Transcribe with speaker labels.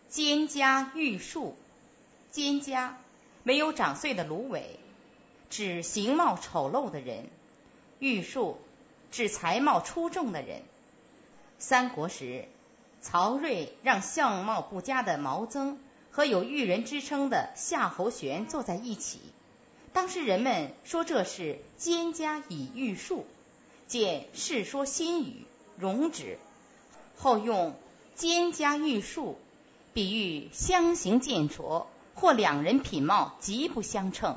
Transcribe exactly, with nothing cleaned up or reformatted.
Speaker 1: 蒹葭玉树。蒹葭没有长穗的芦苇，指形貌丑陋的人；玉树指才貌出众的人。三国时，曹睿让相貌不佳的毛曾和有玉人之称的夏侯玄坐在一起，当时人们说这是蒹葭以玉树，见《世说新语》容止，后用蒹葭玉树比喻相形见绌，或两人品貌极不相称。